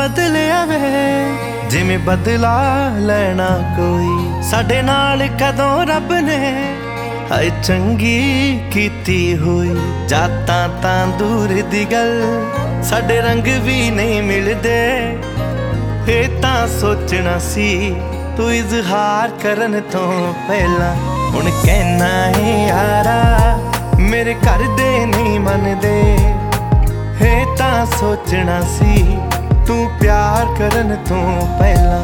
बदलिया वे जिवें बदला लेना कोई साडे नाल कदों रब ने हाय चंगी कीती हुई। जातां तां दूर दी गल साडे रंग भी नहीं मिलदे ये तां सोचना सी तू इजहार करन तो पहला। हुण कहना है यारा मेरे घर दे नहीं मनदे ये तां सोचना सी तू प्यार करन तो पहला।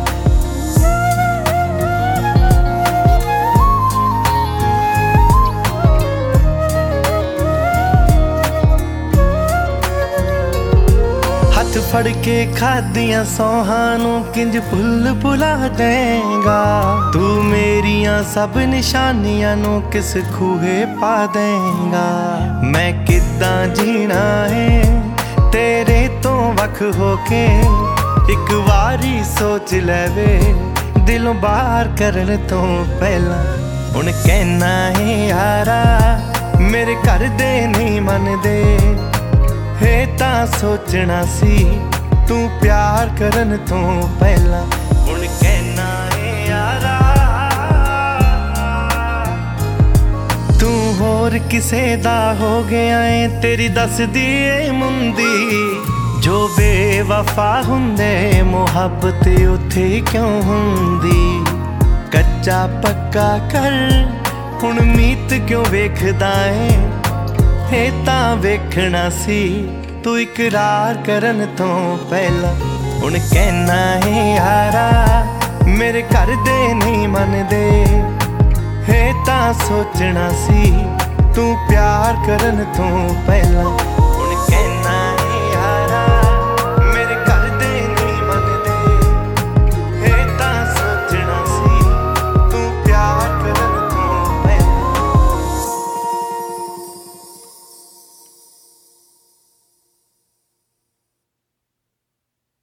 हथ फड़ के खादियां सौहां नूं किंज भुल भुला देंगा तू मेरियां सब निशानियां नूं किस खूहे पा देंगा। मैं किद्दां जीना है तेरे तो वख होके एक वारी सोच लेवे दिलों बाहर करन तो पहला। हुण कहना है यारा मेरे घर दे नहीं मनदे ये तां सोचना सी तू प्यार करन तो पहला। हुण कहना है यारा तू होर किसे दा हो गया है तेरी दसदी ए मुंदी जो बेवफा हुंदे मुहब्बत उथे क्यों हुंदी। कच्चा पक्का कर हुण मीत क्यों वेखदा है तां वेखना सी तू इकरार करन तो पहला। हुण कहना है यारा मेरे घर दे नहीं मनदे ये तां सोचना सी तू प्यार करन तो पहला। हुण कहना